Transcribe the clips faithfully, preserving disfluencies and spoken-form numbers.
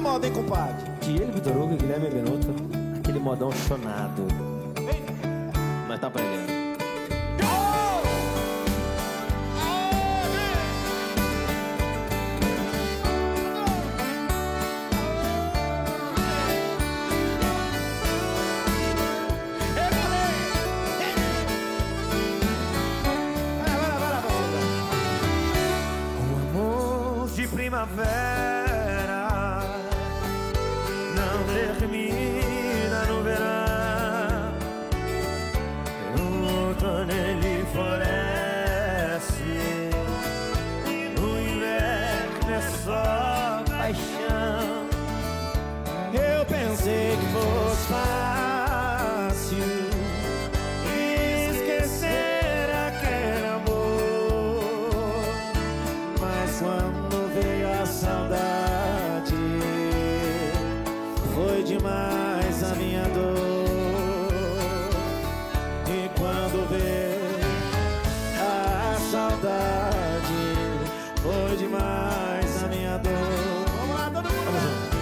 moda, hein, compadre? Diego Vitor Hugo e Guilherme Benuto, aquele modão chonado. Mas tá aprendendo. De primavera não termina no verão, no outono ele floresce, e no inverno é só paixão. Eu pensei que fosse fácil esquecer aquele amor, mas quando veio a saudade, foi demais a minha dor. E quando veio a saudade, foi demais a minha dor. Vamos lá, todo mundo! Vamos junto.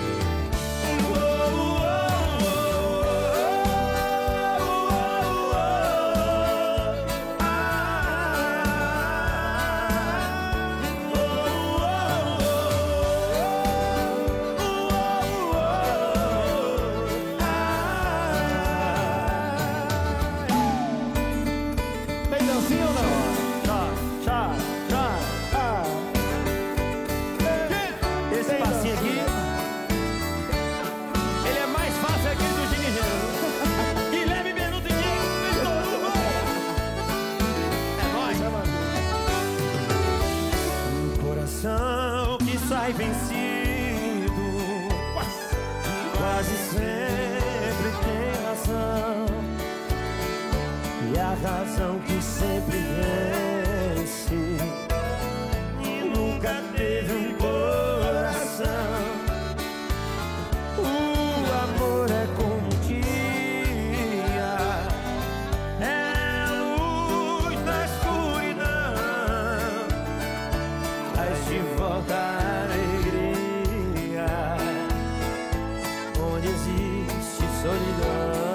Sim ou não? Tchá, tchá, tchá. Ah. Esse passinho aqui, ele é mais fácil aqui do Gini Gênero. Guilherme Benuto e Diego Vitor Hugo. É nóis, é nóis. Um coração que sai vencido quase sempre tem razão. E a razão que sempre vence, e nunca teve um coração. O amor é como um dia, é a luz na escuridão, traz de volta a alegria onde existe solidão.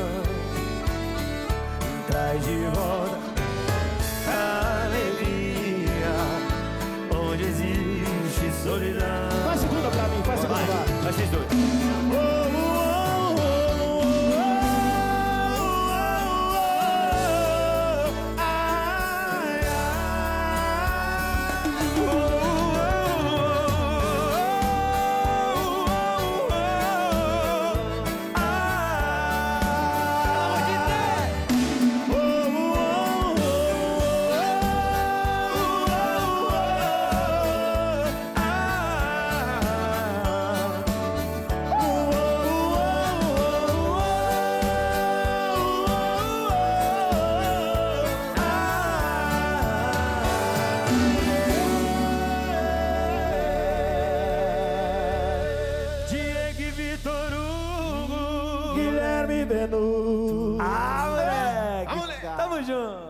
Traz de volta a alegria onde existe solidão. Faz segunda pra mim, faz segunda. Vai, vai vocês dois. Oh, oh, oh, oh, oh, oh, ai, ai. Oh, oh, oh, oh, oh, Vitor Hugo, Guilherme Benuto. ah, moleque, Ah, moleque. tamo junto.